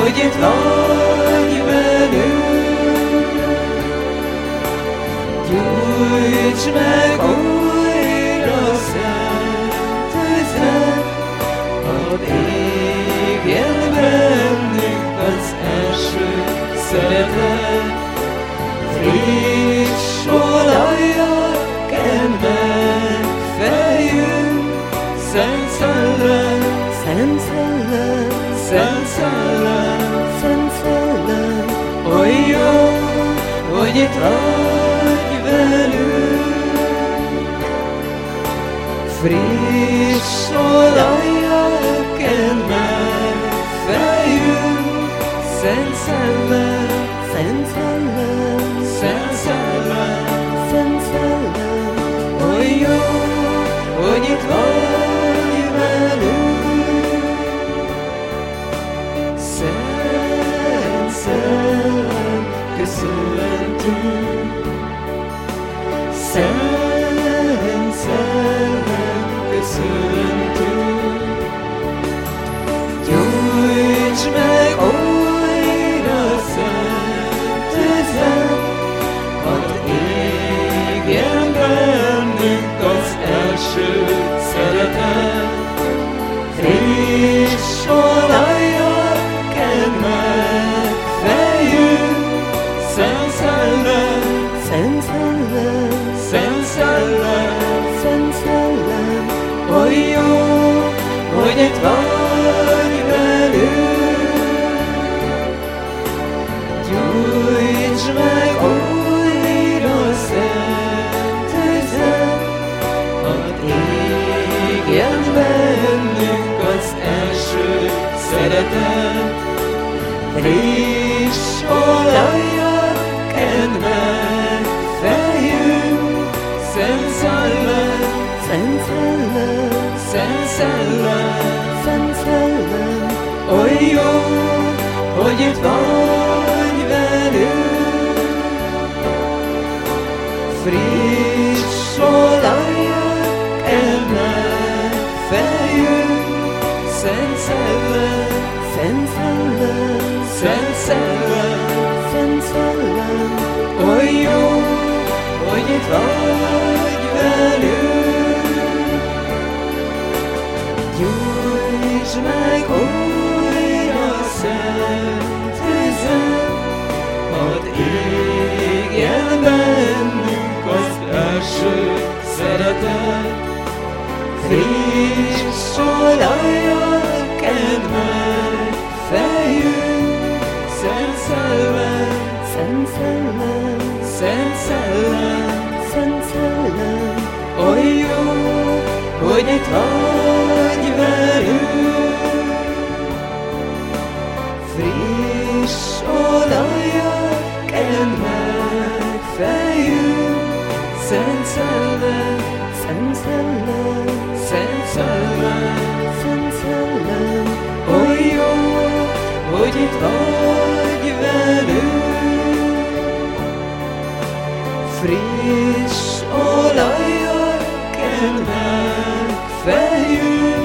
hogy itt vagy velünk. Gyújts meg újra szent tüzet, hadd égjen bennünk az első szeretet. Friss olajjal kend meg fejünk, Szent Szellem, Szent Szellem, Szent Szellem, Szent Szellem, oly jó, hogy itt vagy velünk. Friss olajjal kend meg fejünk, Szent Szellem, Szent Szellem, Szent Szellem, Szent Szellem, oly jó, hogy itt vagy velünk. Szent Szellem, köszöntünk. Szent Szellem, köszöntünk. Gyújts meg újra szent tüzet, hadd égjen bennünk az első szeretet. Friss olajjal kend meg fejünk, Szent Szellem, Szent Szellem, Szent Szellem, Szent Szellem, oly jó, hogy itt vagy velünk. Gyújts meg újra szent tüzet, hadd égjen bennünk az első szeretet. Friss olajjal kend meg fejünk, Szent Szellem, Szent Szellem, Szent Szellem, Szent Szellem, oly jó, hogy itt vagy velünk. Friss olajjal kend meg fejünk, Szent Szellem, Szent Szellem, Szent Szellem, Szent Szellem, oly jó, hogy itt vagy velünk. Gyújts meg újra szent tüzet, hadd égjen bennünk az első szeretet. Friss olajjal kend meg fejünk, Szent Szellem, Szent Szellem, Szent Szellem, Szent Szellem, oly jó, hogy itt vagy velünk. Friss olajjal kend meg fejünk, Szent Szellem, Szent Szellem, Szent Szellem, Szent Szellem, oly jó, hogy itt vagy velünk. Friss olajjal kend meg fejünk,